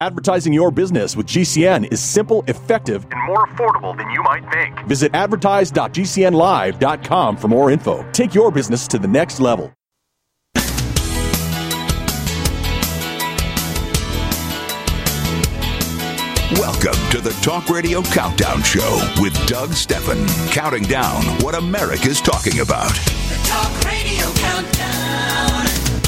Advertising your business with GCN is simple, effective, and more affordable than you might think. Visit advertise.gcnlive.com for more info. Take your business to the next level. Welcome to the Talk Radio Countdown Show with Doug Steffen, counting down what America's talking about. The Talk Radio Countdown.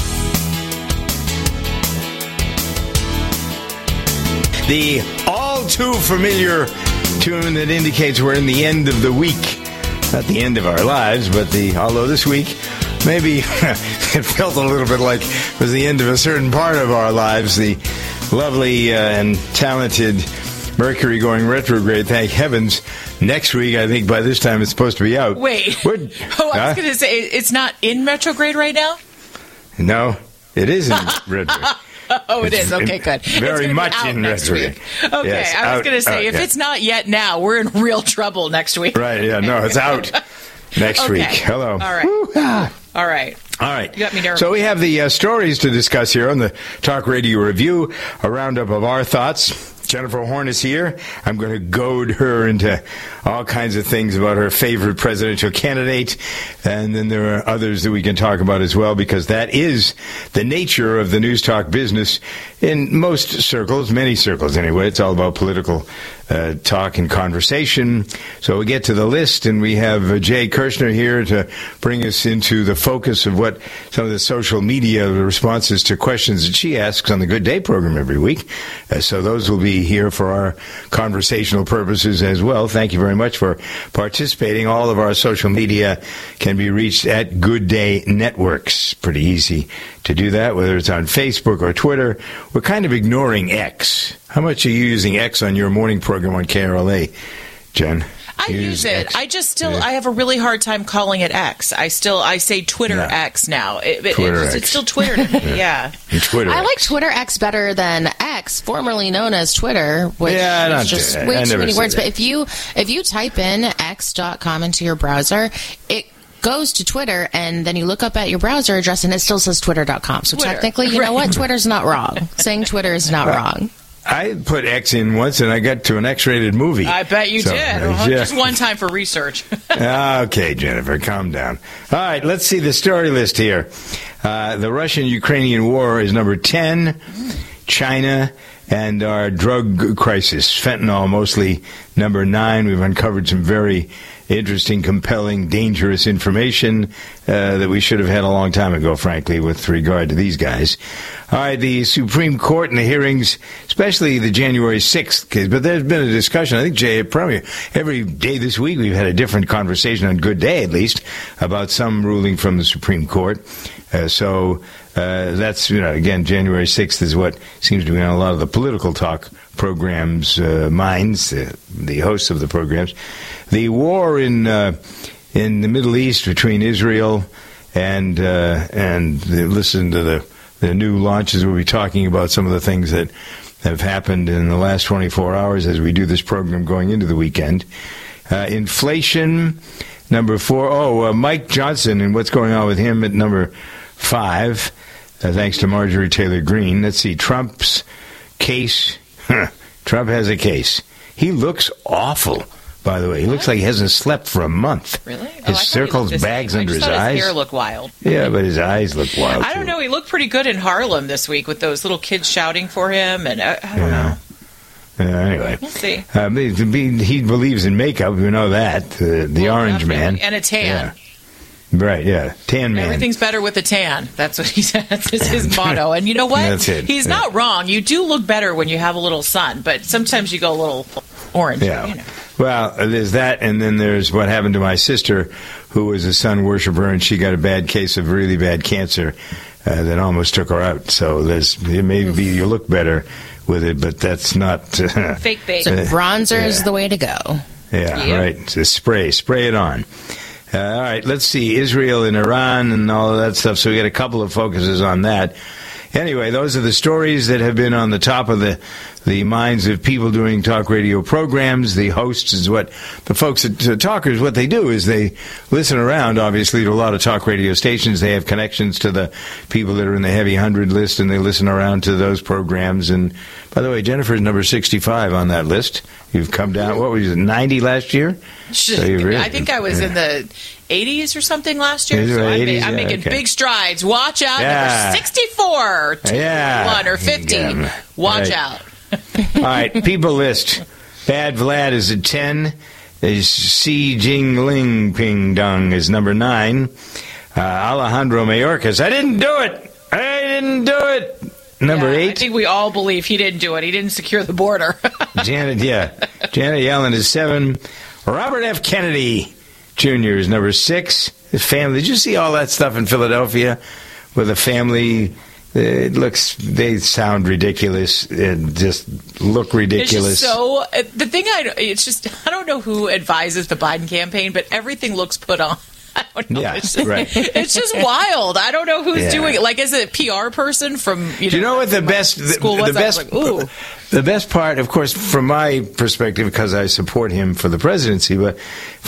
The all-too-familiar tune that indicates we're in the end of the week. Not the end of our lives, but although this week, maybe it felt a little bit like it was the end of a certain part of our lives. The lovely and talented Mercury going retrograde, thank heavens. Next week, I think by this time it's supposed to be out. Wait. I was going to say, it's not in retrograde right now? No, it is in retrograde. Oh, it is. Okay, good. Very much in retrograde. Okay, yes, I was going to say, if it's not yet now, we're in real trouble next week. Right, yeah, no, it's out next week. Hello. All right. All right. All right. You got me nervous. So we have the stories to discuss here on the Talk Radio Review, a roundup of our thoughts. Jennifer Horn is here. I'm going to goad her into all kinds of things about her favorite presidential candidate. And then there are others that we can talk about as well, because that is the nature of the news talk business in most circles, many circles anyway. It's all about political talk and conversation. So we get to the list, and we have Jay Kirshner here to bring us into the focus of what some of the social media responses to questions that she asks on the Good Day program every week. So those will be here for our conversational purposes as well. Thank you very much for participating. All of our social media can be reached at Good Day Networks. Pretty easy to do that, whether it's on Facebook or Twitter. We're kind of ignoring X. How much are you using X on your morning program on KRLA, Jen? I use it. X. I have a really hard time calling it X. I say Twitter X now. It's still Twitter to me. Yeah. Twitter I like Twitter X better than X, formerly known as Twitter, which is just way too many words. But if you type in x.com into your browser, it goes to Twitter, and then you look up at your browser address, and it still says twitter.com. So technically, you know what? Twitter's not wrong. Saying Twitter is not wrong. I put X in once, and I got to an X-rated movie. I bet you did. Just one time for research. Okay, Jennifer, calm down. All right, let's see the story list here. The Russian-Ukrainian war is number 10. China and our drug crisis, fentanyl, mostly number 9. We've uncovered some very interesting, compelling, dangerous information that we should have had a long time ago, frankly, with regard to these guys. All right, the Supreme Court and the hearings, especially the January 6th case, but there's been a discussion, I think, Jay, probably every day this week we've had a different conversation, on Good Day at least, about some ruling from the Supreme Court. So that's, again, January 6th is what seems to be on a lot of the political talk programs' minds, the hosts of the programs. The war in the Middle East between Israel and listen to the new launches. We'll be talking about some of the things that have happened in the last 24 hours as we do this program going into the weekend. Inflation, number 4. Mike Johnson and what's going on with him at number 5, thanks to Marjorie Taylor Greene. Let's see, Trump's case. Trump has a case. He looks awful, by the way. He looks like he hasn't slept for a month. Really? His circles, bags under his eyes. His hair looked wild. Yeah, but his eyes look wild, I don't know. He looked pretty good in Harlem this week with those little kids shouting for him, and I don't know. Anyway. We'll see. He believes in makeup. We know that. The orange man. And a tan. Yeah. Right, yeah. Tan man. Everything's better with a tan. That's what he said. That's his motto. And you know what? That's it. He's not wrong. You do look better when you have a little sun, but sometimes you go a little orange. Yeah. Well, there's that, and then there's what happened to my sister, who was a sun worshiper, and she got a bad case of really bad cancer that almost took her out. So maybe you look better with it, but that's not... fake bait. So bronzer is the way to go. Yeah, right. So spray it on. All right, let's see, Israel and Iran and all of that stuff. So we got a couple of focuses on that. Anyway, those are the stories that have been on the top of the the minds of people doing talk radio programs. The hosts is what the folks at Talkers, what they do is they listen around, obviously, to a lot of talk radio stations. They have connections to the people that are in the Heavy 100 list, and they listen around to those programs. And by the way, Jennifer's number 65 on that list. You've come down, what was it, 90 last year? So I think I was in the 80s or something last year. So I'm making big strides. Watch out, number 64, 21, or 50. Watch out. All right, people list. Bad Vlad is at 10. Xi Jinping Ping Dong is number 9. Alejandro Mayorkas, I didn't do it. Number 8. I think we all believe he didn't do it. He didn't secure the border. Janet Yellen is 7. Robert F. Kennedy Jr. is number 6. His family. Did you see all that stuff in Philadelphia with a family? They sound ridiculous and just look ridiculous. I don't know who advises the Biden campaign, but everything looks put on. I don't know. Yeah, it's just wild. I don't know who's doing it. Like, as a PR person from, Do you know what the best school was? The best part, of course, from my perspective, because I support him for the presidency, but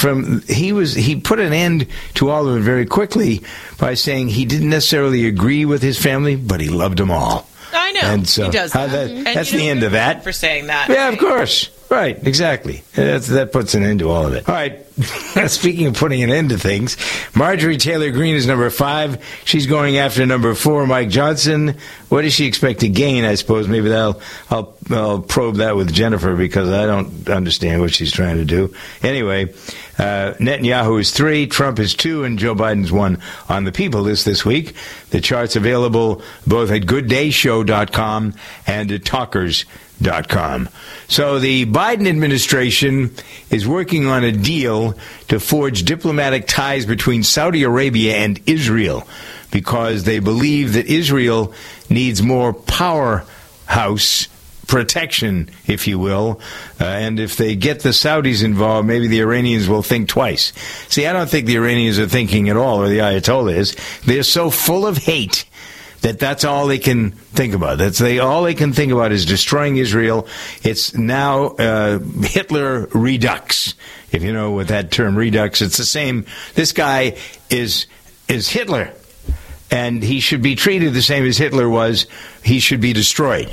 he put an end to all of it very quickly by saying he didn't necessarily agree with his family, but he loved them all. I know. And so he does that. That's the end of that. For saying that. Yeah, of course. Right, exactly. That puts an end to all of it. All right, speaking of putting an end to things, Marjorie Taylor Greene is number 5. She's going after number 4, Mike Johnson. What does she expect to gain, I suppose? Maybe I'll probe that with Jennifer, because I don't understand what she's trying to do. Anyway, Netanyahu is 3, Trump is 2, and Joe Biden's 1 on the People list this week. The chart's available both at GoodDayShow.com and at Talkers.com. So the Biden administration is working on a deal to forge diplomatic ties between Saudi Arabia and Israel, because they believe that Israel needs more powerhouse protection, if you will, and if they get the Saudis involved, maybe the Iranians will think twice. See, I don't think the Iranians are thinking at all, or the Ayatollah is. They're so full of hate that's all they can think about. All they can think about is destroying Israel. It's now Hitler Redux, if you know what that term Redux. It's the same. This guy is Hitler, and he should be treated the same as Hitler was. He should be destroyed.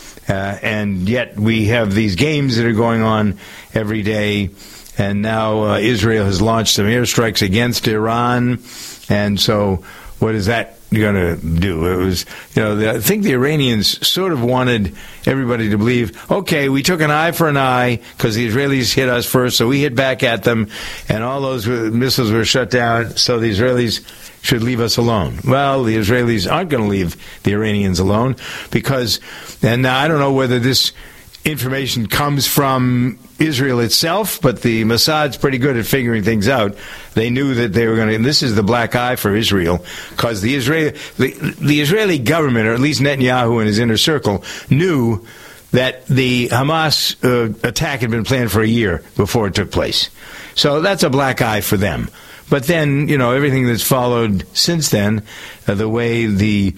And yet we have these games that are going on every day, and now Israel has launched some airstrikes against Iran, and so what is that going to do? It was, I think the Iranians sort of wanted everybody to believe, okay, we took an eye for an eye because the Israelis hit us first, so we hit back at them, and all those missiles were shut down, so the Israelis should leave us alone. Well, the Israelis aren't going to leave the Iranians alone, because, and now I don't know whether this information comes from Israel itself, but the Mossad's pretty good at figuring things out. They knew that they were going to, and this is the black eye for Israel, because the Israeli government, or at least Netanyahu and his inner circle, knew that the Hamas attack had been planned for a year before it took place. So that's a black eye for them. But then, everything that's followed since then, the way the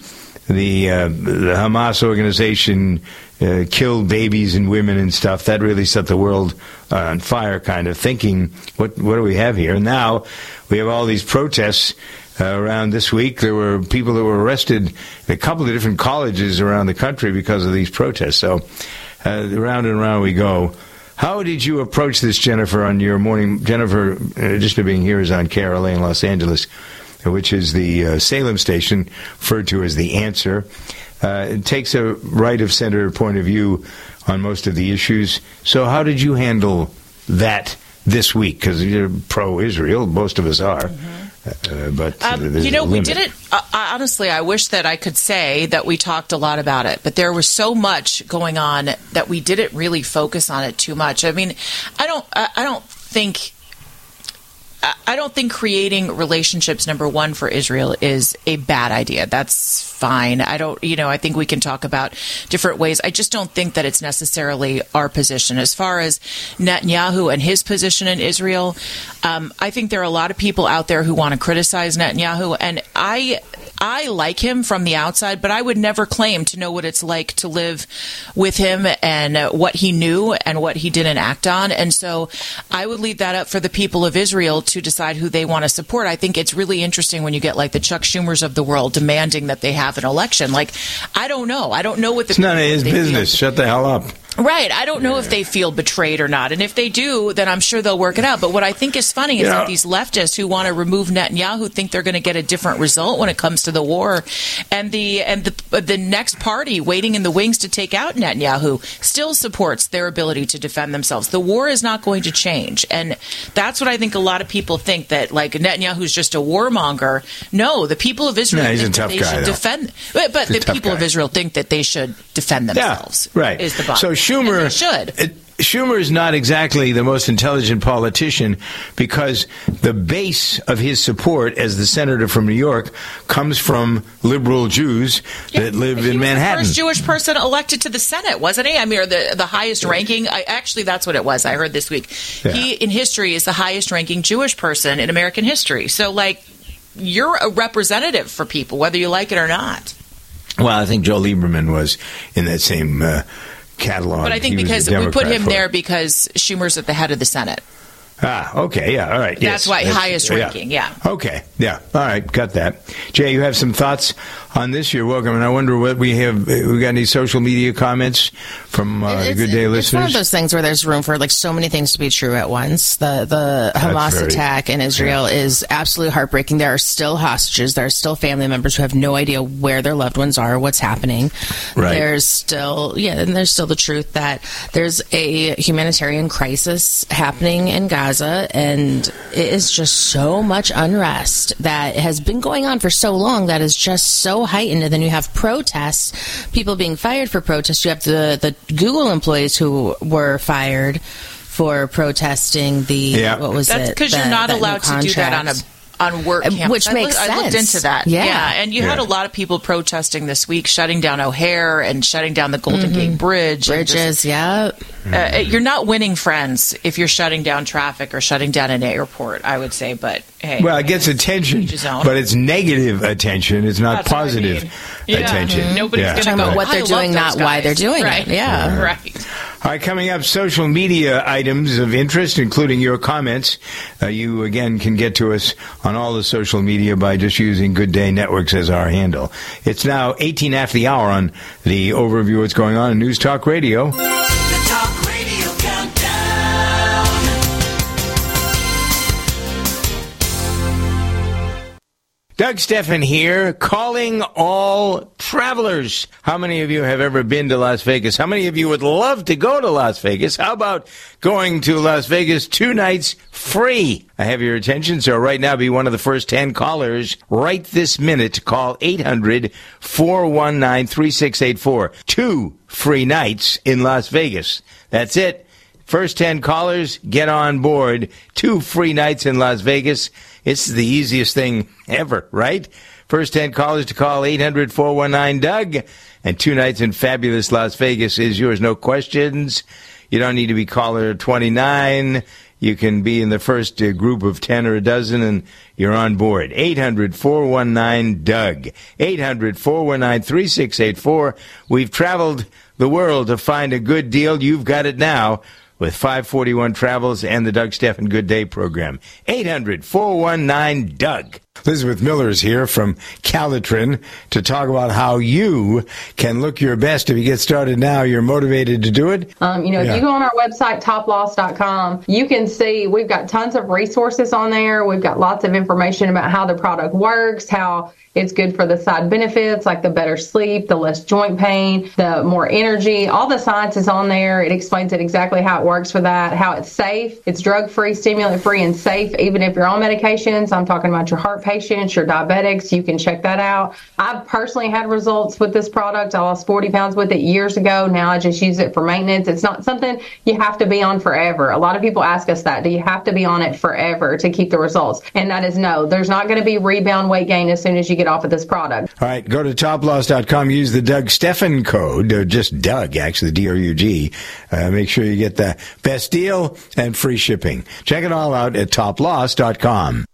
Hamas organization killed babies and women and stuff, that really set the world on fire, kind of thinking, what do we have here? And now we have all these protests around this week. There were people that were arrested in a couple of different colleges around the country because of these protests. So round and round we go. How did you approach this, Jennifer, on your morning? Jennifer, just being here, is on KRLA in Los Angeles, which is the Salem station, referred to as The Answer. It takes a right-of-center point of view on most of the issues. So how did you handle that this week? Because you're pro-Israel, most of us are. But we did it. Honestly, I wish that I could say that we talked a lot about it, but there was so much going on that we didn't really focus on it too much. I mean, I don't think I don't think creating relationships, number one, for Israel is a bad idea. That's fine. I think we can talk about different ways. I just don't think that it's necessarily our position. As far as Netanyahu and his position in Israel, I think there are a lot of people out there who want to criticize Netanyahu, and I like him from the outside, but I would never claim to know what it's like to live with him and what he knew and what he didn't act on. And so I would leave that up for the people of Israel to decide who they want to support. I think it's really interesting when you get like the Chuck Schumers of the world demanding that they have an election. Like, I don't know. I don't know what the It's none of his business. Shut the hell up. Right. I don't know if they feel betrayed or not. And if they do, then I'm sure they'll work it out. But what I think is funny is that these leftists who want to remove Netanyahu think they're going to get a different result when it comes to the war. And the next party waiting in the wings to take out Netanyahu still supports their ability to defend themselves. The war is not going to change. And that's what I think a lot of people think, that like Netanyahu's just a warmonger. No, the people of Israel think that they should defend. But the people of Israel think that they should defend themselves. Yeah, right. Is the bottom. So Schumer is not exactly the most intelligent politician, because the base of his support as the senator from New York comes from liberal Jews that live in Manhattan. He was the first Jewish person elected to the Senate, wasn't he? I mean, or the highest ranking. Actually, that's what it was. I heard this week. Yeah. He, in history, is the highest ranking Jewish person in American history. So, like, you're a representative for people, whether you like it or not. Well, I think Joe Lieberman was in that same catalog. But I think because we put him there because Schumer's at the head of the Senate. Ah, okay, yeah, all right. That's why highest ranking, yeah. Okay, yeah, all right, got that. Jay, you have some thoughts on this? You're welcome, and I wonder what we have. We got any social media comments from the Good Day listeners? It's one of those things where there's room for like so many things to be true at once. The Hamas attack in Israel is absolutely heartbreaking. There are still hostages. There are still family members who have no idea where their loved ones are, what's happening. Right. There's still the truth that there's a humanitarian crisis happening in Gaza, and it is just so much unrest that has been going on for so long that is just so heightened. And then you have protests, people being fired for protests. You have the Google employees who were fired for protesting That's because you're not allowed to do that on work campus. Which makes sense. I looked into that. Yeah. And you had a lot of people protesting this week, shutting down O'Hare and shutting down the Golden Gate Bridge. Bridges, you're not winning friends if you're shutting down traffic or shutting down an airport, I would say. But, hey. Well, it gets attention, but it's negative attention. It's not positive attention. Nobody's going to go, about what they're doing, not why they're doing it. Yeah. Right. All right, coming up, social media items of interest, including your comments. You, again, can get to us on all the social media by just using Good Day Networks as our handle. It's now 18 after the hour on the overview of what's going on in News Talk Radio. The Talk Radio Countdown. Doug Stephan here, calling all travelers. How many of you have ever been to Las Vegas? How many of you would love to go to Las Vegas? How about going to Las Vegas 2 nights free? I have your attention, so right now be one of the first 10 callers right this minute to call 800-419-3684. 2 free nights in Las Vegas. That's it. First 10 callers, get on board. 2 free nights in Las Vegas. It's the easiest thing ever, right? First 10 callers to call 800-419-DOUG. And 2 nights in fabulous Las Vegas is yours. No questions. You don't need to be caller 29. You can be in the first group of 10 or a dozen, and you're on board. 800-419-DOUG. 800-419-3684. We've traveled the world to find a good deal. You've got it now with 541 Travels and the Doug Stephan Good Day program. 800-419-DOUG. Elizabeth Miller is here from Calitrin to talk about how you can look your best. If you get started now, you're motivated to do it. If you go on our website, toploss.com, you can see we've got tons of resources on there. We've got lots of information about how the product works, how it's good for the side benefits, like the better sleep, the less joint pain, the more energy. All the science is on there. It explains it exactly how it works for that, how it's safe. It's drug-free, stimulant-free, and safe, even if you're on medications. I'm talking about your heart heart patients, your diabetics, you can check that out. I've personally had results with this product. I lost 40 pounds with it years ago. Now I just use it for maintenance. It's not something you have to be on forever. A lot of people ask us that. Do you have to be on it forever to keep the results? And that is no. There's not going to be rebound weight gain as soon as you get off of this product. All right, go to toploss.com. Use the Doug Stephan code, or just Doug, actually, D-O-U-G. Make sure you get the best deal and free shipping. Check it all out at toploss.com.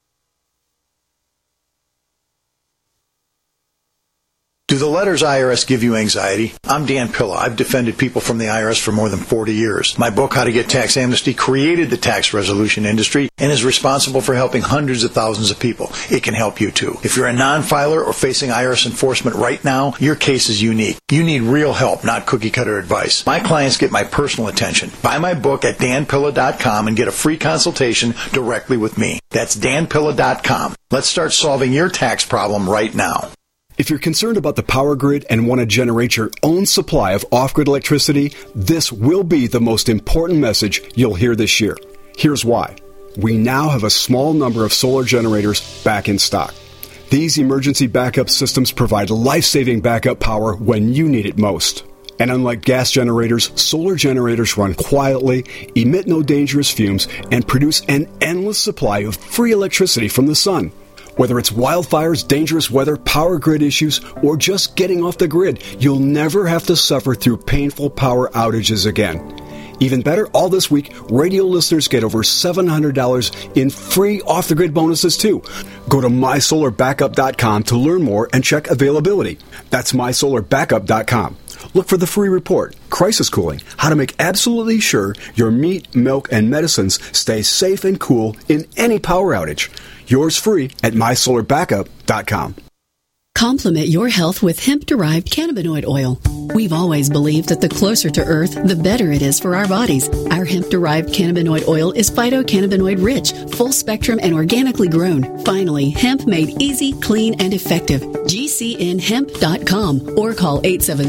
Do the letters IRS give you anxiety? I'm Dan Pilla. I've defended people from the IRS for more than 40 years. My book, How to Get Tax Amnesty, created the tax resolution industry and is responsible for helping hundreds of thousands of people. It can help you too. If you're a non-filer or facing IRS enforcement right now, your case is unique. You need real help, not cookie-cutter advice. My clients get my personal attention. Buy my book at danpilla.com and get a free consultation directly with me. That's danpilla.com. Let's start solving your tax problem right now. If you're concerned about the power grid and want to generate your own supply of off-grid electricity, this will be the most important message you'll hear this year. Here's why. We now have a small number of solar generators back in stock. These emergency backup systems provide life-saving backup power when you need it most. And unlike gas generators, solar generators run quietly, emit no dangerous fumes, and produce an endless supply of free electricity from the sun. Whether it's wildfires, dangerous weather, power grid issues, or just getting off the grid, you'll never have to suffer through painful power outages again. Even better, all this week, radio listeners get over $700 in free off-the-grid bonuses, too. Go to mysolarbackup.com to learn more and check availability. That's mysolarbackup.com. Look for the free report, Crisis Cooling, how to make absolutely sure your meat, milk, and medicines stay safe and cool in any power outage. Yours free at mysolarbackup.com. Complement your health with hemp-derived cannabinoid oil. We've always believed that the closer to Earth, the better it is for our bodies. Our hemp-derived cannabinoid oil is phytocannabinoid-rich, full-spectrum, and organically grown. Finally, hemp made easy, clean, and effective. GCNhemp.com or call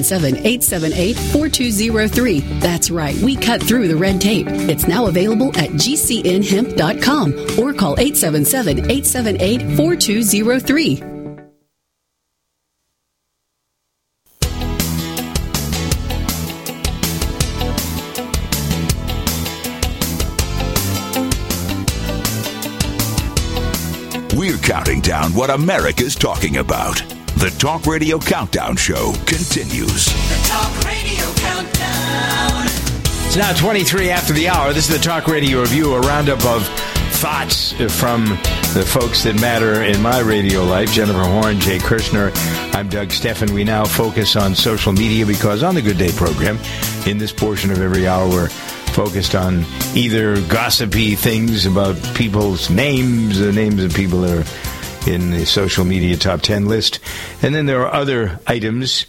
877-878-4203. That's right, we cut through the red tape. It's now available at GCNhemp.com or call 877-878-4203. We're counting down what America's talking about. The Talk Radio Countdown Show continues. The Talk Radio Countdown. It's now 23 after the hour. This is the Talk Radio Review, a roundup of thoughts from the folks that matter in my radio life. Jennifer Horn, Jay Kirshner. I'm Doug Stephan. We now focus on social media because on the Good Day program, in this portion of every hour, we're focused on either gossipy things about people's names, the names of people that are in the social media top 10 list. And then there are other items.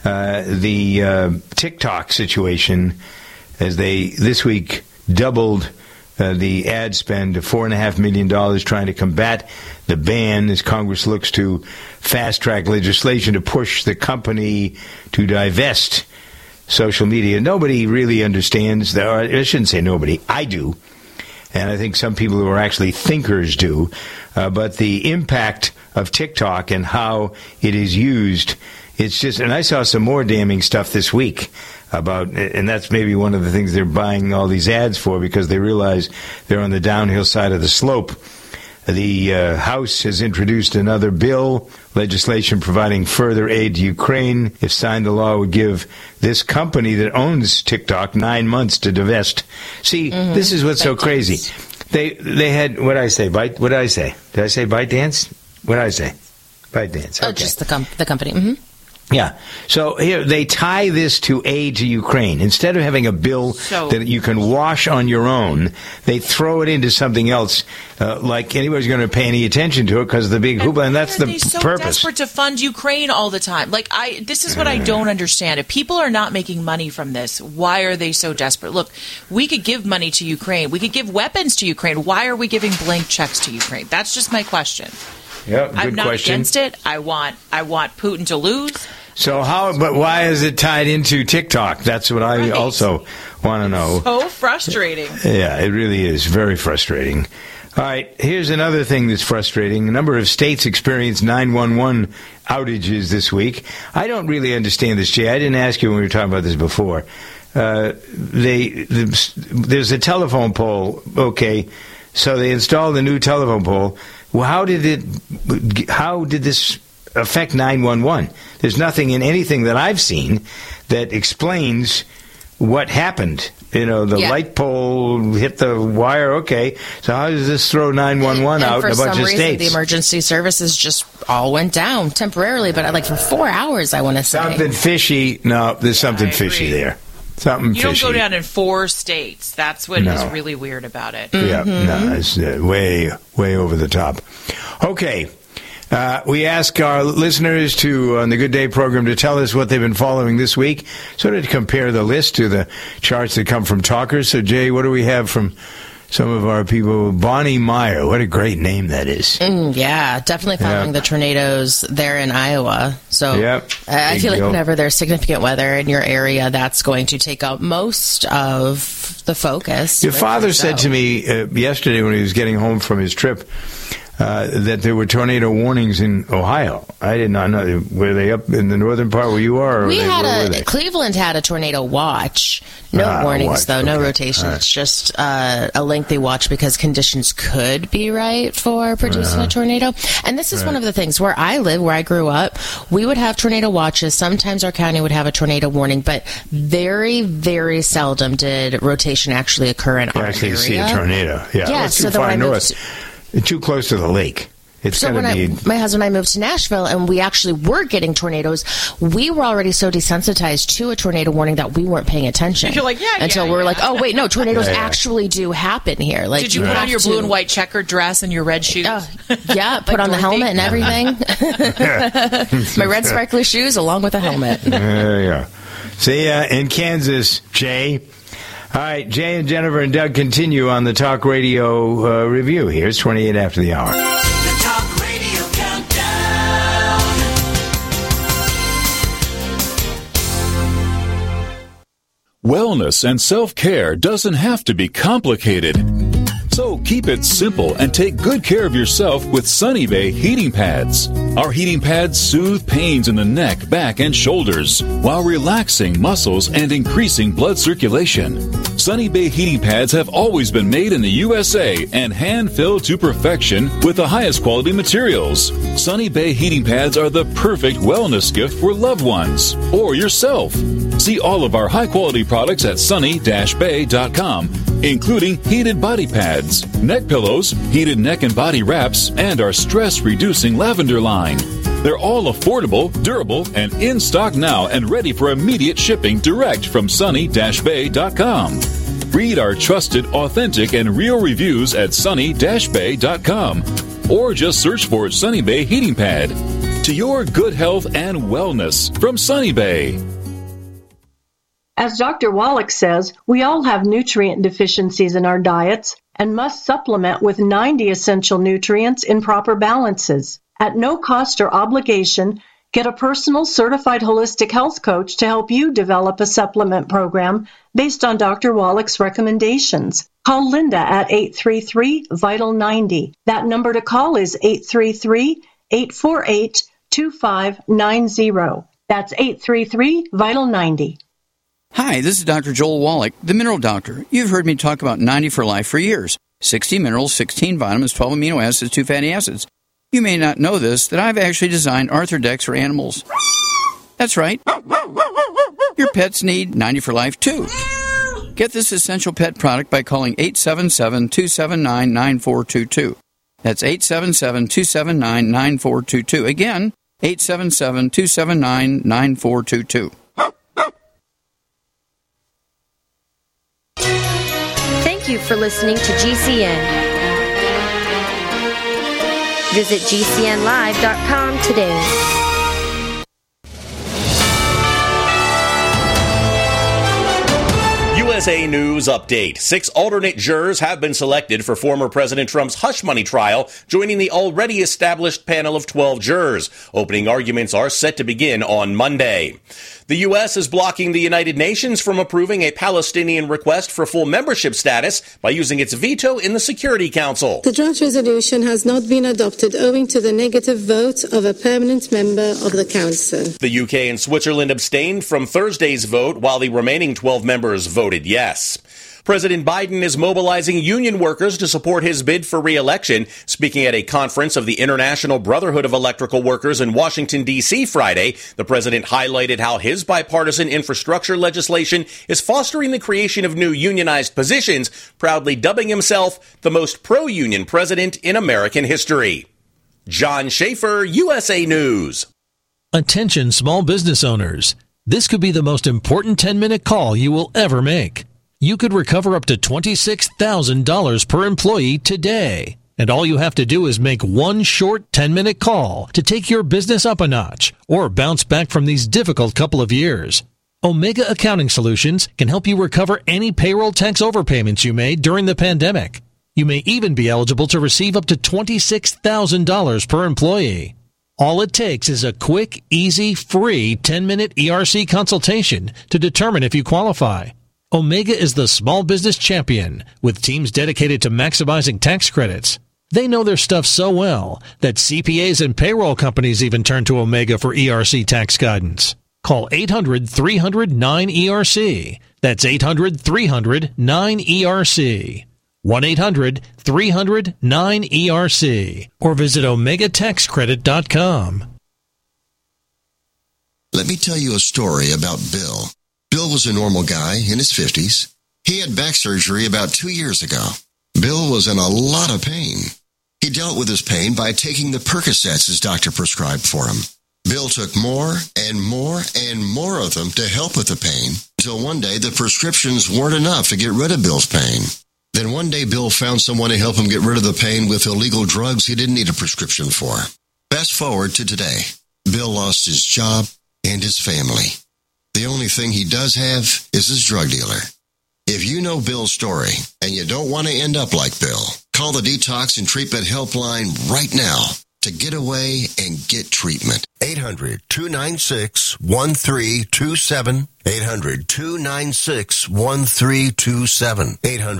The TikTok situation, as they this week doubled the ad spend to $4.5 million trying to combat the ban as Congress looks to fast-track legislation to push the company to divest social media. Nobody really understands that. I shouldn't say nobody. I do. And I think some people who are actually thinkers do. But the impact of TikTok and how it is used, it's just, and I saw some more damning stuff this week about, and that's maybe one of the things they're buying all these ads for, because they realize they're on the downhill side of the slope. The House has introduced another bill, legislation providing further aid to Ukraine. If signed, the law would give this company that owns TikTok 9 months to divest. See, this is what's so crazy. They had, what did I say? What did I say? Did I say ByteDance? What did I say? ByteDance. Okay. Oh, just the company. Mm-hmm. Yeah. So here, they tie this to aid to Ukraine. Instead of having a bill that you can wash on your own, they throw it into something else, like anybody's going to pay any attention to it because of the big hoopla, and that's the purpose. They're so desperate to fund Ukraine all the time. Like, this is what I don't understand. If people are not making money from this, why are they so desperate? Look, we could give money to Ukraine. We could give weapons to Ukraine. Why are we giving blank checks to Ukraine? That's just my question. Yeah, good I'm not question. against it. I want Putin to lose. So but why is it tied into TikTok? That's what I also want to know. So frustrating. Yeah, it really is very frustrating. All right, here's another thing that's frustrating. A number of states experienced 911 outages this week. I don't really understand this, Jay. I didn't ask you when we were talking about this before. There's a telephone pole, okay, so they installed a new telephone pole. Well, how did this affect 911? There's nothing in anything that I've seen that explains what happened. The light pole hit the wire. Okay, so how does this throw 911 out in a bunch of states? For some reason, the emergency services just all went down temporarily, but for 4 hours, I want to say. Something fishy. No, there's something fishy there. Something fishy. You don't go down in 4 states. That's what is really weird about it. Yeah, no, it's way over the top. Okay. We ask our listeners on the Good Day program to tell us what they've been following this week, sort of to compare the list to the charts that come from talkers. So, Jay, what do we have from some of our people? Bonnie Meyer, what a great name that is. Yeah, definitely following the tornadoes there in Iowa. So I feel like whenever there's significant weather in your area, that's going to take up most of the focus. Your father said to me yesterday when he was getting home from his trip, that there were tornado warnings in Ohio. I did not know. Were they up in the northern part where you are? Cleveland had a tornado watch. No warnings, though. No rotation. Right. It's just a lengthy watch because conditions could be right for producing a tornado. And this is one of the things. Where I live, where I grew up, we would have tornado watches. Sometimes our county would have a tornado warning, but very, very seldom did rotation actually occur in our area. Actually see a tornado. Yeah, too far north. Too close to the lake. My husband and I moved to Nashville, and we actually were getting tornadoes. We were already so desensitized to a tornado warning that we weren't paying attention. You're like, until we're like, oh wait, no, tornadoes actually do happen here. Like, did you put on your blue and white checkered dress and your red shoes? Put on the helmet and everything. My red sparkly shoes along with the helmet. There you go. See ya in Kansas, Jay. All right, Jay and Jennifer and Doug continue on the Talk Radio review. Here's 28 after the hour. The Talk Radio Countdown. Wellness and self-care doesn't have to be complicated. So keep it simple and take good care of yourself with Sunny Bay heating pads. Our heating pads soothe pains in the neck, back, and shoulders while relaxing muscles and increasing blood circulation. Sunny Bay heating pads have always been made in the USA and hand-filled to perfection with the highest quality materials. Sunny Bay heating pads are the perfect wellness gift for loved ones or yourself. See all of our high-quality products at sunny-bay.com, including heated body pads, neck pillows, heated neck and body wraps, and our stress-reducing lavender line. They're all affordable, durable, and in stock now and ready for immediate shipping direct from sunny-bay.com. Read our trusted, authentic, and real reviews at sunny-bay.com or just search for Sunny Bay Heating Pad. To your good health and wellness from Sunny Bay. As Dr. Wallach says, we all have nutrient deficiencies in our diets and must supplement with 90 essential nutrients in proper balances. At no cost or obligation, get a personal certified holistic health coach to help you develop a supplement program based on Dr. Wallach's recommendations. Call Linda at 833-VITAL-90. That number to call is 833-848-2590. That's 833-VITAL-90. Hi, this is Dr. Joel Wallach, the Mineral Doctor. You've heard me talk about 90 for Life for years. 60 minerals, 16 vitamins, 12 amino acids, 2 fatty acids. You may not know this, that I've actually designed Arthrodex for animals. That's right. Your pets need 90 for Life, too. Get this essential pet product by calling 877-279-9422. That's 877-279-9422. Again, 877-279-9422. Thank you for listening to GCN. Visit GCNlive.com today. USA News Update. 6 alternate jurors have been selected for former President Trump's hush money trial, joining the already established panel of 12 jurors. Opening arguments are set to begin on Monday. The U.S. is blocking the United Nations from approving a Palestinian request for full membership status by using its veto in the Security Council. The draft resolution has not been adopted owing to the negative vote of a permanent member of the Council. The UK and Switzerland abstained from Thursday's vote, while the remaining 12 members voted yes. President Biden is mobilizing union workers to support his bid for re-election. Speaking at a conference of the International Brotherhood of Electrical Workers in Washington, D.C. Friday, the president highlighted how his bipartisan infrastructure legislation is fostering the creation of new unionized positions, proudly dubbing himself the most pro-union president in American history. John Schaefer, USA News. Attention small business owners. This could be the most important 10-minute call you will ever make. You could recover up to $26,000 per employee today. And all you have to do is make one short 10-minute call to take your business up a notch or bounce back from these difficult couple of years. Omega Accounting Solutions can help you recover any payroll tax overpayments you made during the pandemic. You may even be eligible to receive up to $26,000 per employee. All it takes is a quick, easy, free 10-minute ERC consultation to determine if you qualify. Omega is the small business champion with teams dedicated to maximizing tax credits. They know their stuff so well that CPAs and payroll companies even turn to Omega for ERC tax guidance. Call 800-300-9ERC. That's 800-300-9ERC. 1-800-300-9ERC. Or visit OmegaTaxCredit.com. Let me tell you a story about Bill. Bill was a normal guy in his 50s. He had back surgery about 2 years ago. Bill was in a lot of pain. He dealt with his pain by taking the Percocets his doctor prescribed for him. Bill took more and more and more of them to help with the pain, until one day the prescriptions weren't enough to get rid of Bill's pain. Then one day Bill found someone to help him get rid of the pain with illegal drugs he didn't need a prescription for. Fast forward to today. Bill lost his job and his family. The only thing he does have is his drug dealer. If you know Bill's story and you don't want to end up like Bill, call the Detox and Treatment Helpline right now to get away and get treatment. 800-296-1327. 800-296-1327.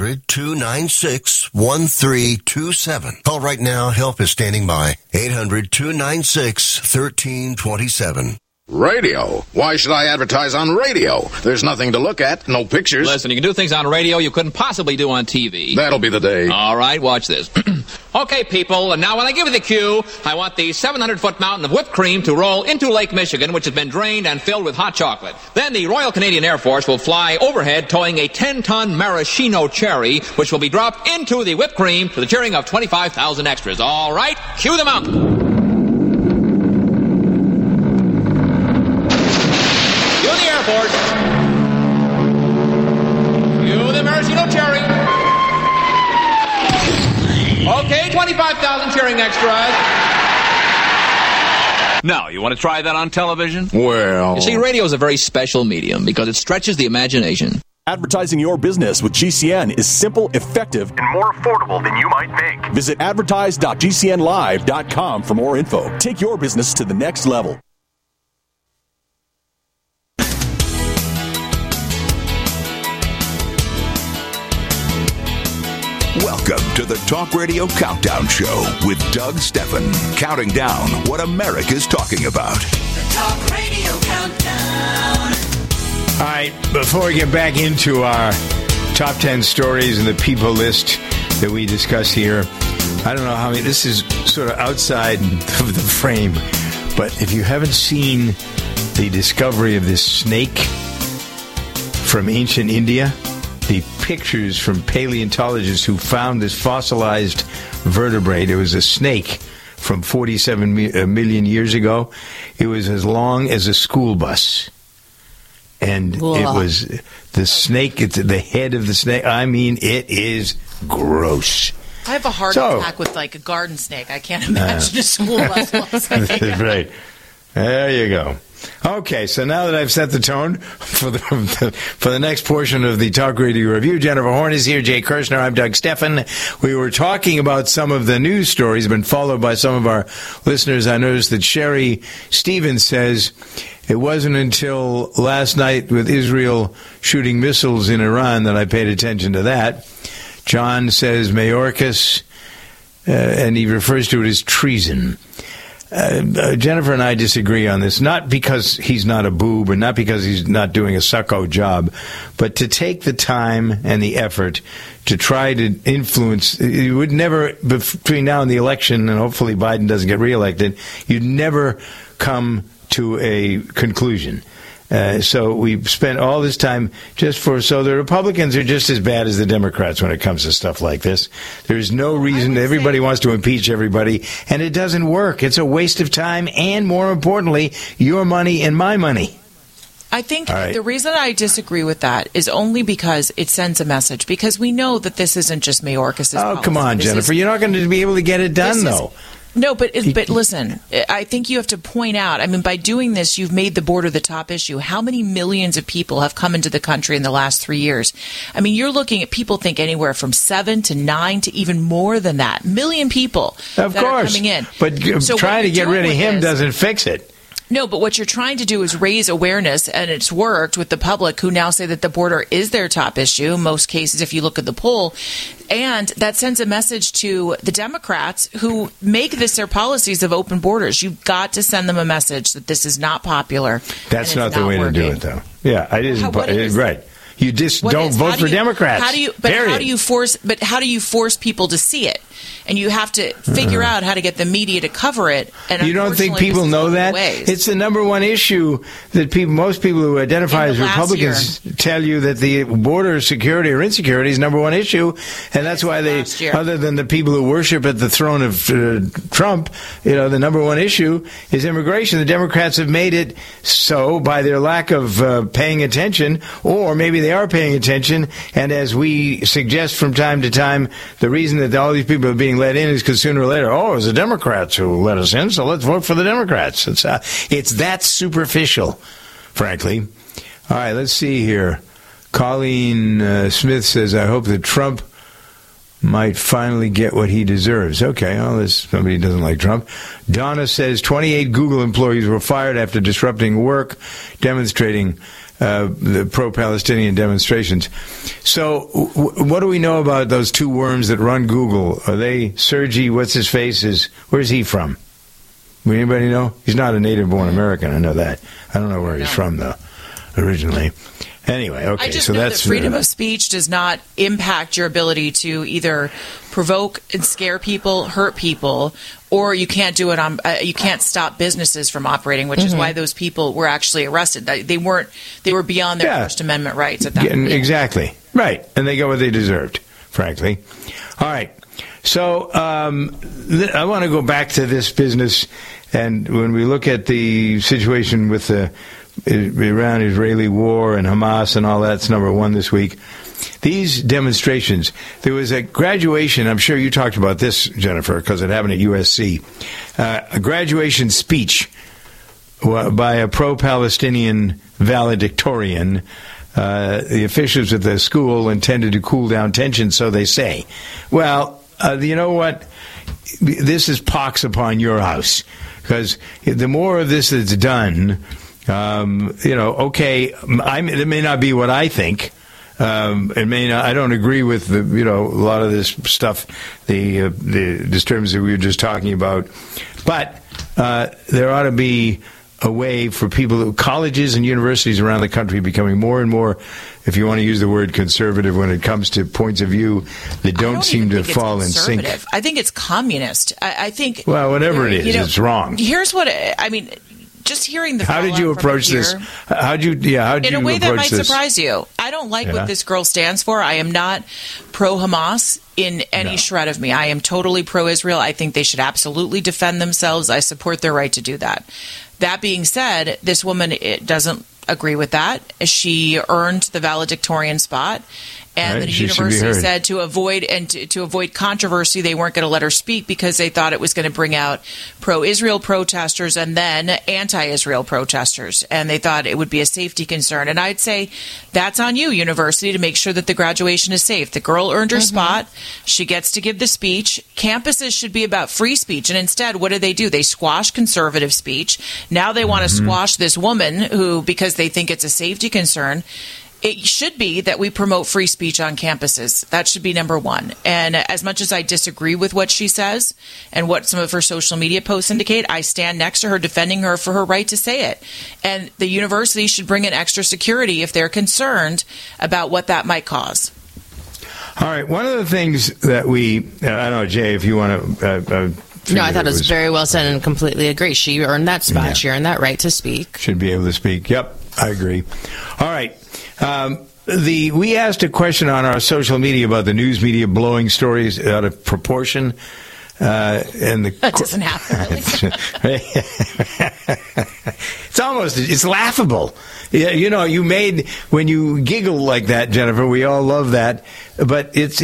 800-296-1327. Call right now. Help is standing by. 800-296-1327. Radio? Why should I advertise on radio? There's nothing to look at, no pictures. Listen, you can do things on radio you couldn't possibly do on TV. That'll be the day. All right, watch this. Okay, people, and now when I give you the cue, I want the 700-foot mountain of whipped cream to roll into Lake Michigan, which has been drained and filled with hot chocolate. Then the Royal Canadian Air Force will fly overhead towing a 10-ton maraschino cherry, which will be dropped into the whipped cream to the cheering of 25,000 extras. All right, cue the mountain. You the maraschino cherry. Okay, 25,000 cheering extras. Now, you want to try that on television? Well... You see, radio is a very special medium because it stretches the imagination. Advertising your business with GCN is simple, effective, and more affordable than you might think. Visit advertise.gcnlive.com for more info. Take your business to the next level. Welcome to the Talk Radio Countdown Show with Doug Stephan, counting down what America's talking about. The Talk Radio Countdown. All right, before we get back into our top 10 stories and the people list that we discuss here, I don't know how many, this is sort of outside of the frame, but if you haven't seen the discovery of this snake from ancient India, the pictures from paleontologists who found this fossilized vertebrate. It was a snake from 47 million years ago. It was as long as a school bus. And It was the snake, the head of the snake. I mean, it is gross. I have a heart attack with like a garden snake. I can't imagine a school bus. Right. There you go. Okay, so now that I've set the tone for the next portion of the Talk Radio Review, Jennifer Horn is here, Jay Kirshner, I'm Doug Steffen. We were talking about some of the news stories, been followed by some of our listeners. I noticed that Sherry Stevens says it wasn't until last night with Israel shooting missiles in Iran that I paid attention to that. John says Mayorkas, and he refers to it as treason. Jennifer and I disagree on this, not because he's not a boob and not because he's not doing a sucko job, but to take the time and the effort to try to influence. You would never, between now and the election, and hopefully Biden doesn't get reelected, you'd never come to a conclusion. So we've spent all this time so the Republicans are just as bad as the Democrats when it comes to stuff like this. There's no reason. Everybody wants to impeach everybody, and it doesn't work. It's a waste of time and, more importantly, your money and my money. I think the reason I disagree with that is only because it sends a message, because we know that this isn't just Mayorkas' policy. Come on, Jennifer. You're not going to be able to get it done, though. No, but listen, I think you have to point out, by doing this, you've made the border the top issue. How many millions of people have come into the country in the last 3 years? You're looking at, people think anywhere from 7 to 9 to even more than that. Million people that are coming in. But trying to get rid of him doesn't fix it. No, but what you're trying to do is raise awareness, and it's worked with the public, who now say that the border is their top issue in most cases, if you look at the poll. And that sends a message to the Democrats who make this their policies of open borders. You've got to send them a message that this is not popular. That's not the way to do it, though. Yeah, I didn't. Right. You just don't vote for Democrats. How do you force people to see it? And you have to figure out how to get the media to cover it. And you don't think people know that? It's the number one issue that most people who identify as Republicans tell you, that the border security or insecurity is number one issue, and that's why they, other than the people who worship at the throne of Trump, the number one issue is immigration. The Democrats have made it so by their lack of paying attention, or maybe they are paying attention, and as we suggest from time to time, the reason that all these people are being let in is because sooner or later, it was the Democrats who let us in, so let's vote for the Democrats. It's that superficial, frankly. All right, let's see here. Colleen Smith says, I hope that Trump might finally get what he deserves. Okay, well, somebody doesn't like Trump. Donna says 28 Google employees were fired after disrupting work, demonstrating the pro-Palestinian demonstrations. So what do we know about those two worms that run Google? Are they Sergey, what's his face, where's he from? Anybody know? He's not a native-born American, I know that. I don't know where he's from, though, originally. Anyway, okay. I just know that freedom of speech does not impact your ability to either provoke and scare people, hurt people, or you can't do it on. You can't stop businesses from operating, which is why those people were actually arrested. They were beyond their First Amendment rights at that point. Exactly. Right, and they got what they deserved, frankly. All right. So I want to go back to this business, and when we look at the situation with the Iran-Israeli war and Hamas and all that's number one this week. These demonstrations, there was a graduation, I'm sure you talked about this, Jennifer, because it happened at USC, a graduation speech by a pro-Palestinian valedictorian. The officials at the school intended to cool down tensions, so they say. Well, you know what? This is pox upon your house, because the more of this that's done, okay, it may not be what I think. It may not. I don't agree with a lot of this stuff, the disturbance that we were just talking about. But there ought to be a way for people, colleges and universities around the country, becoming more and more, if you want to use the word conservative, when it comes to points of view that don't seem to fall in sync. I think it's communist. I think. Well, whatever it is, it's wrong. Here's what I mean. Just hearing the how did you approach this? How'd you in a way that might surprise you. I don't like what this girl stands for. I am not pro-Hamas in any shred of me. I am totally pro-Israel. I think they should absolutely defend themselves. I support their right to do that. That being said, this woman doesn't agree with that. She earned the valedictorian spot, And the university said to avoid controversy, they weren't going to let her speak because they thought it was going to bring out pro-Israel protesters and then anti-Israel protesters. And they thought it would be a safety concern. And I'd say that's on you, university, to make sure that the graduation is safe. The girl earned her spot. She gets to give the speech. Campuses should be about free speech. And instead, what do? They squash conservative speech. Now they want to squash this woman who, because they think it's a safety concern. It should be that we promote free speech on campuses. That should be number one. And as much as I disagree with what she says and what some of her social media posts indicate, I stand next to her defending her for her right to say it. And the university should bring in extra security if they're concerned about what that might cause. All right. One of the things that I don't know, Jay, if you want to... No, I thought it was very well said and completely agree. She earned that spot. Yeah. She earned that right to speak. Should be able to speak. Yep, I agree. All right. We asked a question on our social media about the news media blowing stories out of proportion. And that doesn't happen, really. It's laughable. When you giggle like that, Jennifer, we all love that. But this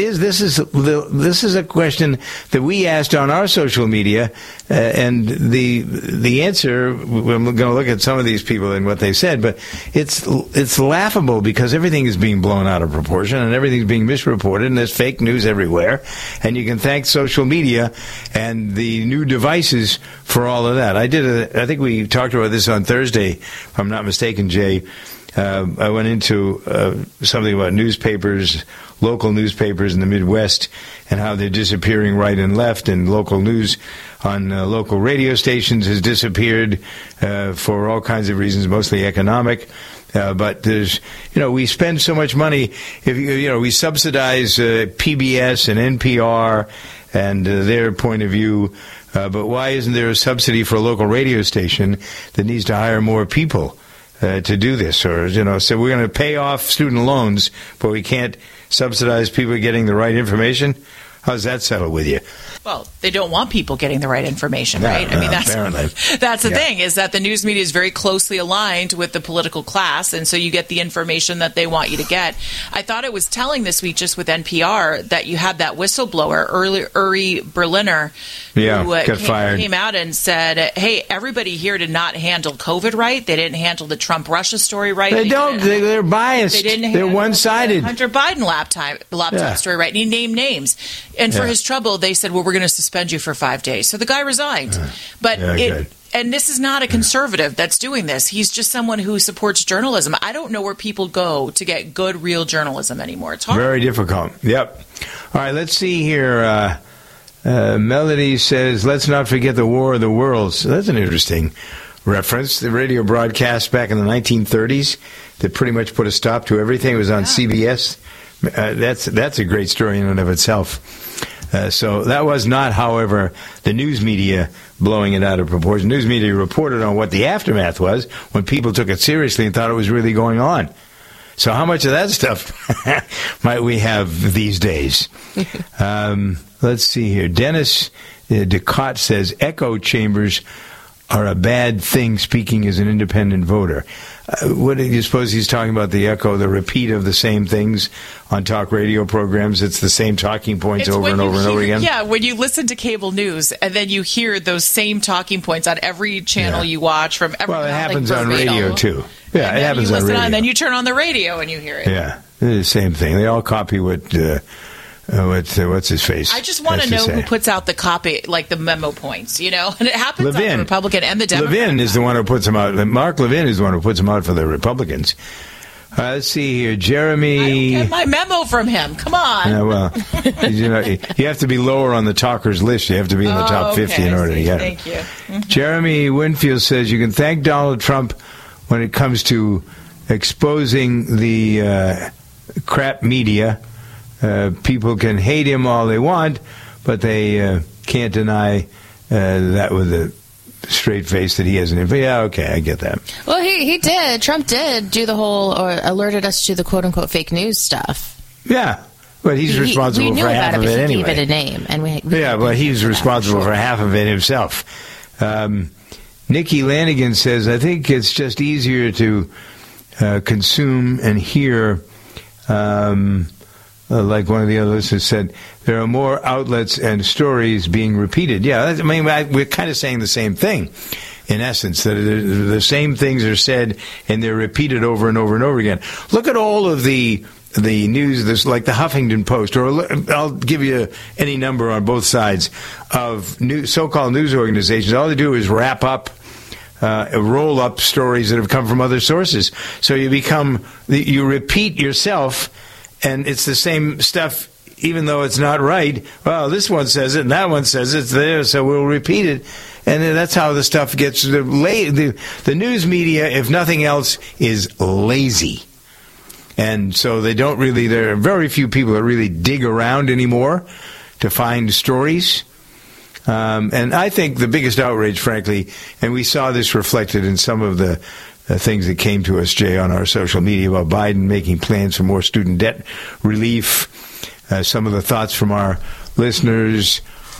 is a question that we asked on our social media, and the answer, I'm going to look at some of these people and what they said, but it's laughable because everything is being blown out of proportion and everything's being misreported and there's fake news everywhere, and you can thank social media and the new devices for all of that. I think we talked about this on Thursday, if I'm not mistaken, Jay. I went into something about newspapers, local newspapers in the Midwest, and how they're disappearing right and left, and local news on local radio stations has disappeared for all kinds of reasons, mostly economic. But there's, we spend so much money. We subsidize PBS and NPR and their point of view. But why isn't there a subsidy for a local radio station that needs to hire more people to do this? Or, so we're going to pay off student loans, but we can't subsidize people getting the right information? How's that settle with you? Well, they don't want people getting the right information, right? I mean, that's the thing, is that the news media is very closely aligned with the political class, and so you get the information that they want you to get. I thought it was telling this week just with NPR that you had that whistleblower, Uri Berliner, who came out and said, hey, everybody here did not handle COVID right. They didn't handle the Trump-Russia story right. They're biased. They're one-sided. The Hunter Biden laptop story right, and he named names. And for his trouble, they said, well, we're going to suspend you for 5 days. So the guy resigned. And this is not a conservative that's doing this. He's just someone who supports journalism. I don't know where people go to get good, real journalism anymore. It's hard. Very difficult. Yep. All right, let's see here. Melody says, let's not forget the War of the Worlds. So that's an interesting reference. The radio broadcast back in the 1930s that pretty much put a stop to everything. It was on CBS. That's a great story in and of itself. So that was not, however, the news media blowing it out of proportion. News media reported on what the aftermath was when people took it seriously and thought it was really going on. So how much of that stuff might we have these days? Let's see here. Dennis Ducott says echo chambers are a bad thing, speaking as an independent voter. What do you suppose he's talking about? The echo, the repeat of the same things on talk radio programs. It's the same talking points over and over again. Yeah, when you listen to cable news and then you hear those same talking points on every channel you watch from every. Well, it happens on radio too. Yeah, it happens on radio. And then you turn on the radio and you hear it. Yeah, it's the same thing. They all copy what. What's his face? I just want to know who puts out the copy, like the memo points, and it happens on the Republican and the Democrat. Levin is the one who puts them out. Mark Levin is the one who puts them out for the Republicans. Let's see here, Jeremy. I don't get my memo from him. Come on. Yeah, well, you have to be lower on the talkers list. You have to be in the top 50 in order to get it. Thank you. Mm-hmm. Jeremy Winfield says you can thank Donald Trump when it comes to exposing the crap media. People can hate him all they want, but they can't deny that with a straight face that he has an influence. Yeah, okay, I get that. Well, he did. Trump did do the whole, or alerted us to the quote-unquote fake news stuff. Yeah, but he's responsible for half of it anyway. We gave it a name. And but he's responsible for half of it himself. Nikki Lanigan says, I think it's just easier to consume and hear like one of the other listeners said, there are more outlets and stories being repeated. Yeah, we're kind of saying the same thing, in essence, that the same things are said and they're repeated over and over and over again. Look at all of the news, like the Huffington Post, or I'll give you any number on both sides of so-called news organizations. All they do is wrap up, roll up stories that have come from other sources. So you repeat yourself. And it's the same stuff, even though it's not right. Well, this one says it, and that one says it's there, so we'll repeat it. And that's how the stuff gets. The news media, if nothing else, is lazy. And so there are very few people that really dig around anymore to find stories. And I think the biggest outrage, frankly, and we saw this reflected in some of the things that came to us, Jay, on our social media about Biden making plans for more student debt relief. Some of the thoughts from our listeners.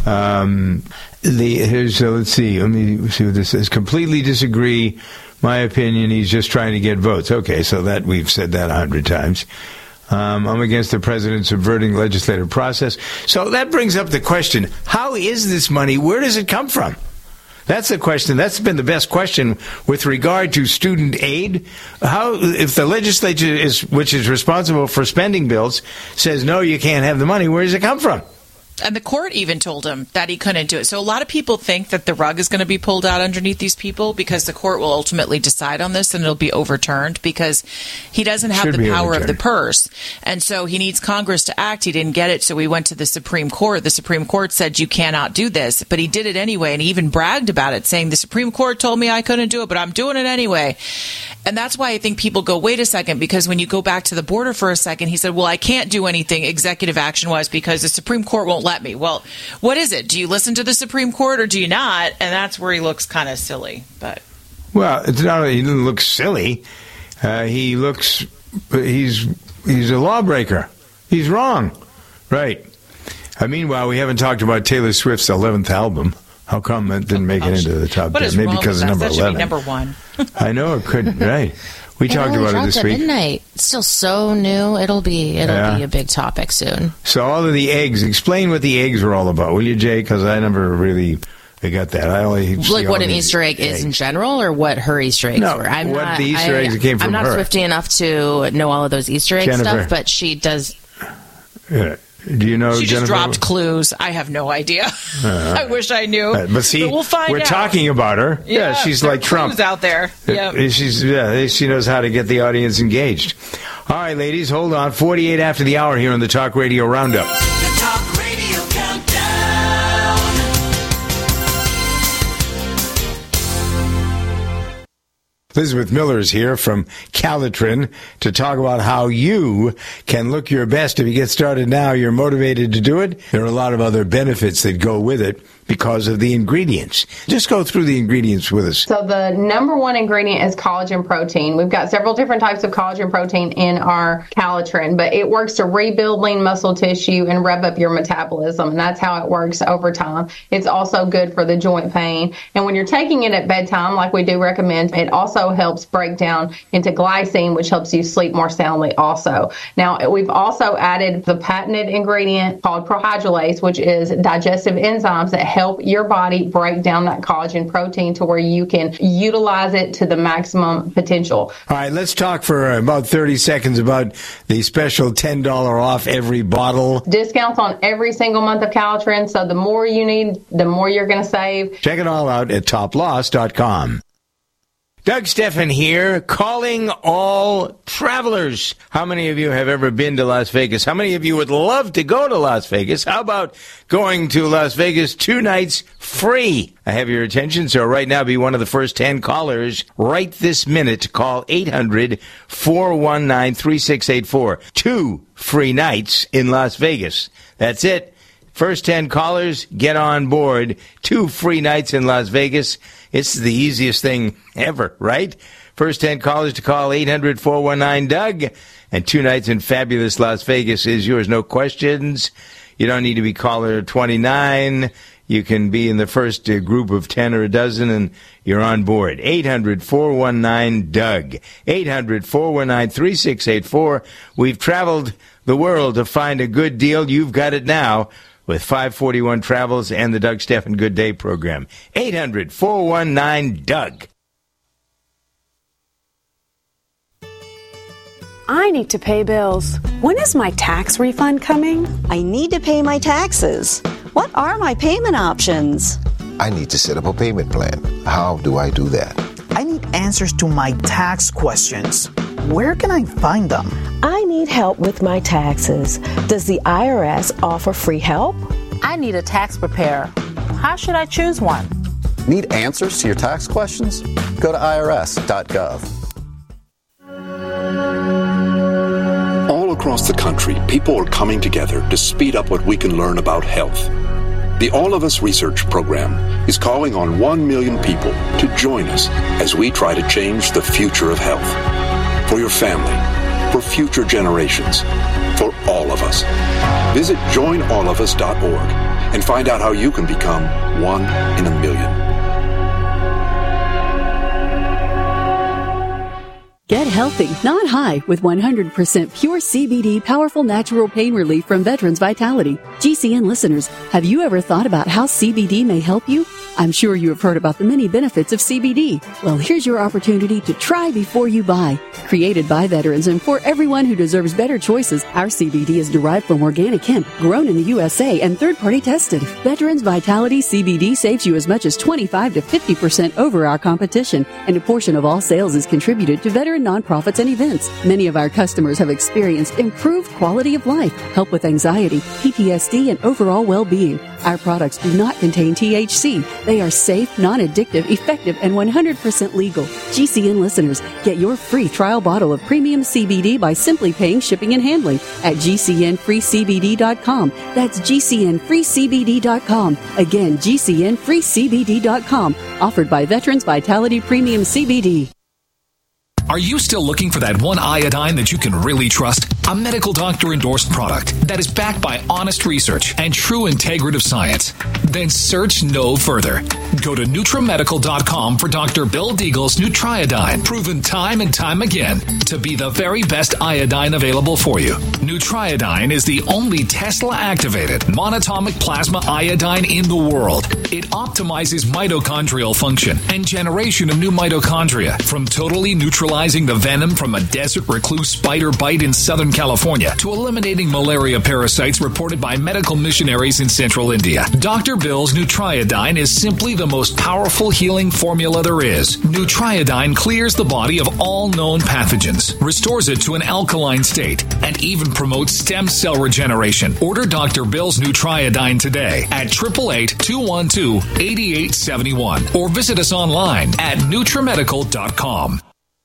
Let's see. Let me see what this says. Completely disagree. My opinion, he's just trying to get votes. Okay, so that we've said that 100 times. I'm against the president subverting legislative process. So that brings up the question, how is this money? Where does it come from? That's the question. That's been the best question with regard to student aid. How, if the legislature which is responsible for spending bills, says no, you can't have the money, where does it come from? And the court even told him that he couldn't do it. So a lot of people think that the rug is going to be pulled out underneath these people because the court will ultimately decide on this and it'll be overturned because he doesn't have the power of the purse. And so he needs Congress to act. He didn't get it, so he went to the Supreme Court. The Supreme Court said you cannot do this, but he did it anyway, and he even bragged about it, saying the Supreme Court told me I couldn't do it, but I'm doing it anyway. And that's why I think people go, wait a second, because when you go back to the border for a second, he said, well, I can't do anything executive action-wise because the Supreme Court won't let me. Well, what is it? Do you listen to the Supreme Court or do you not? And that's where he looks kind of silly. But well, it's not that he didn't look silly. He's a lawbreaker. He's wrong. Right. Meanwhile, we haven't talked about Taylor Swift's 11th album. How come it didn't make it into the top 10? Maybe because of number 11. That should be number one. I know it could. Right. We talked about it this week. Midnight. It's still so new. It'll be a big topic soon. So all of the eggs. Explain what the eggs were all about, will you, Jay? Because I never really got that. I only like what an Easter egg is in general, or what her Easter eggs were. The Easter eggs that came from her. I'm not Swiftie enough to know all of those Easter egg stuff, but she does. Yeah. Do you know, she Jennifer? just dropped clues. I have no idea. I wish I knew. But see, we'll find we're out. Talking about her. Yeah, she's like Trump. Clues out there. She knows how to get the audience engaged. All right, ladies, hold on. 48 after the hour here on the Talk Radio Roundup. The Talk Radio Countdown. Elizabeth Miller is here from Calitrin to talk about how you can look your best. If you get started now, you're motivated to do it. There are a lot of other benefits that go with it because of the ingredients. Just go through the ingredients with us. So the number one ingredient is collagen protein. We've got several different types of collagen protein in our Calitrin, but it works to rebuild lean muscle tissue and rev up your metabolism, and that's how it works over time. It's also good for the joint pain. And when you're taking it at bedtime, like we do recommend, it also helps break down into glycine, which helps you sleep more soundly also. Now, we've also added the patented ingredient called prohydrolase, which is digestive enzymes that help your body break down that collagen protein to where you can utilize it to the maximum potential. All right, let's talk for about 30 seconds about the special $10 off every bottle. Discounts on every single month of Calitrin, so the more you need, the more you're going to save. Check it all out at toploss.com. Doug Steffen here, calling all travelers. How many of you have ever been to Las Vegas? How many of you would love to go to Las Vegas? How about going to Las Vegas 2 nights free? I have your attention, so right now be one of the first 10 callers right this minute. Call 800-419-3684. 2 free nights in Las Vegas. That's it. First 10 callers, get on board. 2 free nights in Las Vegas. It's the easiest thing ever, right? First 10 callers to call 800-419-DOUG. And 2 nights in fabulous Las Vegas is yours. No questions. You don't need to be caller 29. You can be in the first group of 10 or a dozen, and you're on board. 800-419-DOUG. 800-419-3684. We've traveled the world to find a good deal. You've got it now with 541 Travels and the Doug Stephan Good Day program. 800-419-DOUG. I need to pay bills. When is my tax refund coming? I need to pay my taxes. What are my payment options? I need to set up a payment plan. How do I do that? I need answers to my tax questions. Where can I find them? I need help with my taxes. Does the IRS offer free help? I need a tax preparer. How should I choose one? Need answers to your tax questions? Go to irs.gov. All across the country, people are coming together to speed up what we can learn about health. The All of Us Research Program is calling on 1 million people to join us as we try to change the future of health. For your family, for future generations, for all of us. Visit joinallofus.org and find out how you can become 1 in a million. Get healthy, not high, with 100% pure CBD powerful natural pain relief from Veterans Vitality. GCN listeners, have you ever thought about how CBD may help you? I'm sure you have heard about the many benefits of CBD. Well, here's your opportunity to try before you buy. Created by veterans and for everyone who deserves better choices, our CBD is derived from organic hemp, grown in the USA and third-party tested. Veterans Vitality CBD saves you as much as 25 to 50% over our competition, and a portion of all sales is contributed to veteran nonprofits and events. Many of our customers have experienced improved quality of life, help with anxiety, PTSD, and overall well-being. Our products do not contain THC. They are safe, non-addictive, effective, and 100% legal. GCN listeners, get your free trial bottle of premium CBD by simply paying shipping and handling at GCNFreeCBD.com. That's GCNFreeCBD.com. Again, GCNFreeCBD.com. Offered by Veterans Vitality Premium CBD. Are you still looking for that one iodine that you can really trust? A medical doctor endorsed product that is backed by honest research and true integrative science? Then search no further. Go to NutriMedical.com for Dr. Bill Deagle's Nutriodine, proven time and time again to be the very best iodine available for you. Nutriodine is the only Tesla-activated monatomic plasma iodine in the world. It optimizes mitochondrial function and generation of new mitochondria from totally neutralizing the venom from a desert recluse spider bite in Southern California to eliminating malaria parasites reported by medical missionaries in central India. Dr. Bill's Nutriodine is simply the most powerful healing formula there is. Nutriodine clears the body of all known pathogens, restores it to an alkaline state, and even promotes stem cell regeneration. Order Dr. Bill's Nutriodine today at 888-212-8871 or visit us online at NutriMedical.com.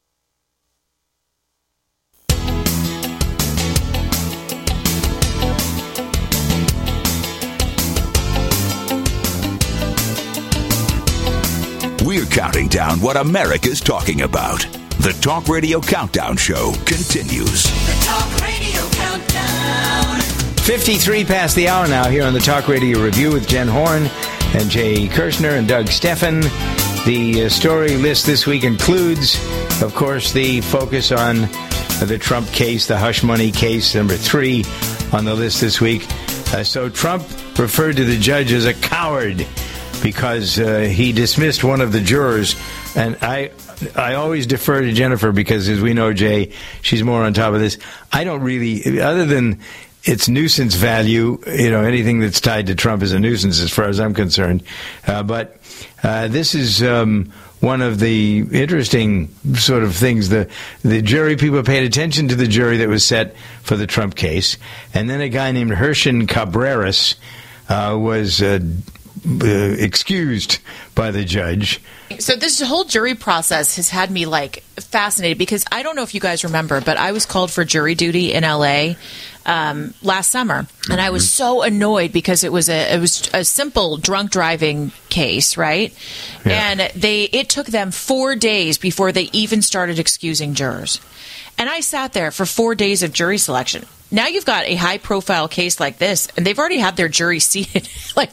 We're counting down what America's talking about. The Talk Radio Countdown Show continues. The Talk Radio Countdown. 53 past the hour now here on the Talk Radio Review with Jen Horn and Jay Kirshner and Doug Stephan. The story list this week includes, of course, the focus on the Trump case, the hush money case, number 3 on the list this week. So Trump referred to the judge as a coward because he dismissed one of the jurors. And I always defer to Jennifer because, as we know, Jay, she's more on top of this. I don't really, other than its nuisance value, anything that's tied to Trump is a nuisance as far as I'm concerned. But this is one of the interesting sort of things. The jury, people paid attention to the jury that was set for the Trump case. And then a guy named Herschel Cabreras was excused by the judge. So this whole jury process has had me fascinated because I don't know if you guys remember, but I was called for jury duty in LA last summer, and I was so annoyed because it was a simple drunk driving case, right? Yeah. And it took them 4 days before they even started excusing jurors. And I sat there for 4 days of jury selection. now you've got a high-profile case like this, and they've already had their jury seated.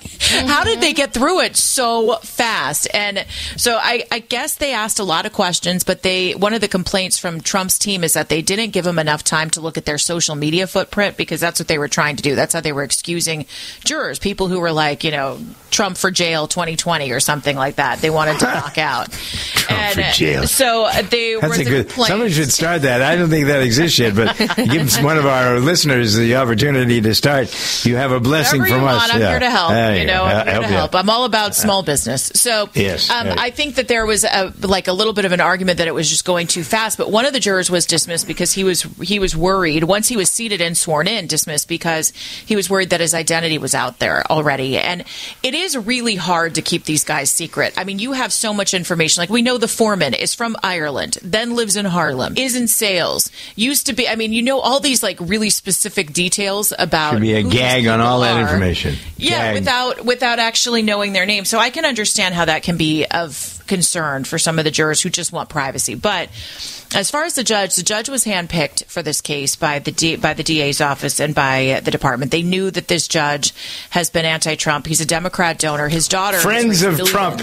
How did they get through it so fast? And so I guess they asked a lot of questions, but one of the complaints from Trump's team is that they didn't give them enough time to look at their social media footprint, because that's what they were trying to do. That's how they were excusing jurors, people who were like, Trump for jail 2020 or something like that. They wanted to knock out. Trump for jail. So That's a good. Somebody should start that. I don't think that exists yet, but give one of our listeners the opportunity to start. You have a blessing from us. I'm here to help. I'm here to help. I'm all about small business. So yes, I think that there was a little bit of an argument that it was just going too fast. But one of the jurors was dismissed because he was worried once he was seated and sworn in. Dismissed because he was worried that his identity was out there already. And it is really hard to keep these guys secret. I mean, you have so much information. Like, we know the foreman is from Ireland, then lives in Harlem, is in sales, used to be. I mean, all these really specific details about. Should be a gag on all that information. Yeah, without actually knowing their name. So I can understand how that can be of concern for some of the jurors who just want privacy. But as far as the judge was handpicked for this case by the DA's office and by the department. They knew that this judge has been anti-Trump. He's a Democrat donor. His daughter, friends of Trump.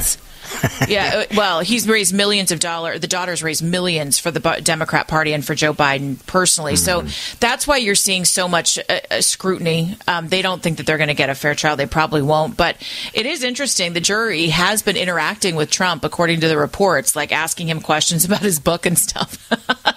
Yeah, well, he's raised millions of dollars. The daughter's raised millions for the Democrat Party and for Joe Biden personally. So that's why you're seeing so much scrutiny. They don't think that they're going to get a fair trial. They probably won't. But it is interesting. The jury has been interacting with Trump, according to the reports, asking him questions about his book and stuff.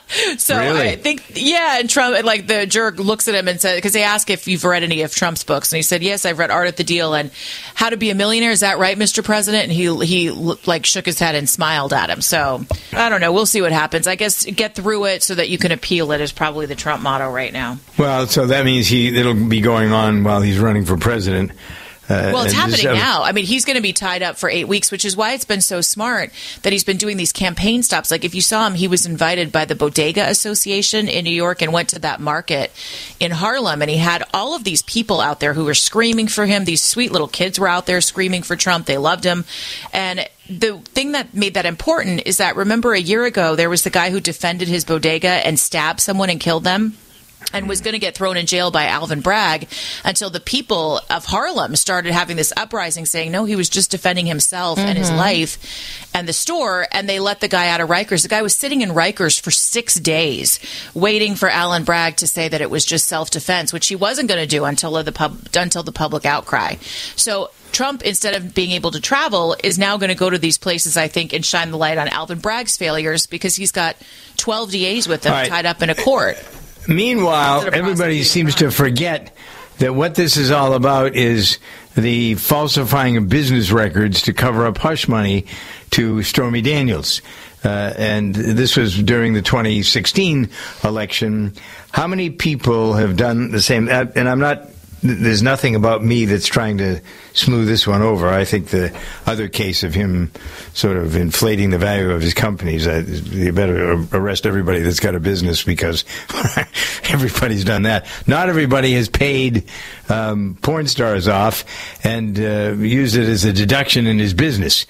So really? I think, and Trump, the juror looks at him and says, because they ask if you've read any of Trump's books, and he said, yes, I've read Art at the Deal and How to Be a Millionaire. Is that right, Mr. President? And he shook his head and smiled at him. So I don't know. We'll see what happens. I guess get through it so that you can appeal it is probably the Trump motto right now. Well, so that means it'll be going on while he's running for president. Well, it's happening now. I mean, he's going to be tied up for 8 weeks, which is why it's been so smart that he's been doing these campaign stops. If you saw him, he was invited by the Bodega Association in New York and went to that market in Harlem. And he had all of these people out there who were screaming for him. These sweet little kids were out there screaming for Trump. They loved him. And the thing that made that important is that, remember, a year ago, there was the guy who defended his bodega and stabbed someone and killed them, and was going to get thrown in jail by Alvin Bragg, until the people of Harlem started having this uprising saying, no, he was just defending himself and his life and the store, and they let the guy out of Rikers. The guy was sitting in Rikers for 6 days waiting for Alvin Bragg to say that it was just self-defense, which he wasn't going to do until the public outcry. So Trump, instead of being able to travel, is now going to go to these places, I think, and shine the light on Alvin Bragg's failures, because he's got 12 DAs with him tied up in a court. Meanwhile, everybody seems to forget that what this is all about is the falsifying of business records to cover up hush money to Stormy Daniels. And this was during the 2016 election. How many people have done the same? And there's nothing about me that's trying to smooth this one over. I think the other case of him sort of inflating the value of his companies, you better arrest everybody that's got a business, because everybody's done that. Not everybody has paid porn stars off and used it as a deduction in his business.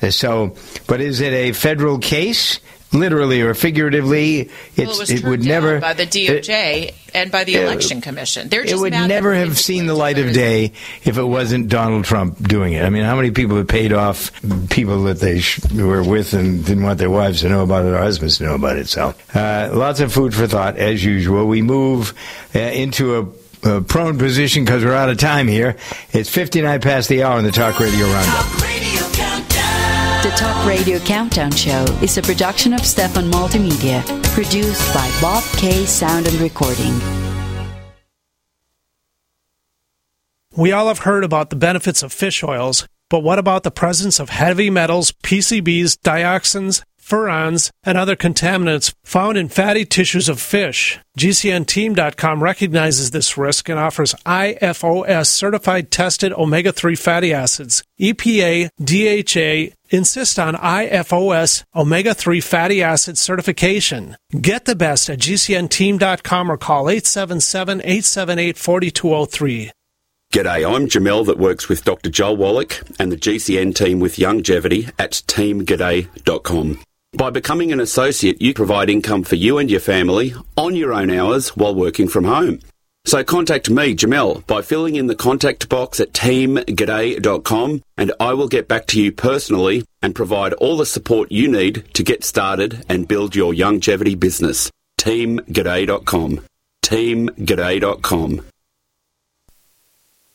But is it a federal case? Literally or figuratively, it would never by the DOJ and by the Election Commission. It would never have seen the light of day if it wasn't Donald Trump doing it. I mean, how many people have paid off people that they were with and didn't want their wives to know about it or husbands to know about it? So, lots of food for thought as usual. We move into a prone position because we're out of time here. It's 59 past the hour in the Talk Radio Roundup. The Talk Radio Countdown Show is a production of Stefan Multimedia, produced by Bob K. Sound and Recording. We all have heard about the benefits of fish oils, but what about the presence of heavy metals, PCBs, dioxins, furans, and other contaminants found in fatty tissues of fish? GCNteam.com recognizes this risk and offers IFOS certified tested omega-3 fatty acids. EPA, DHA insist on IFOS omega-3 fatty acid certification. Get the best at GCNteam.com or call 877-878-4203. G'day, I'm Jamel that works with Dr. Joel Wallach and the GCN team with Longevity at teamg'day.com. By becoming an associate, you provide income for you and your family on your own hours while working from home. So contact me, Jamel, by filling in the contact box at teamg'day.com, and I will get back to you personally and provide all the support you need to get started and build your longevity business. teamg'day.com. teamg'day.com.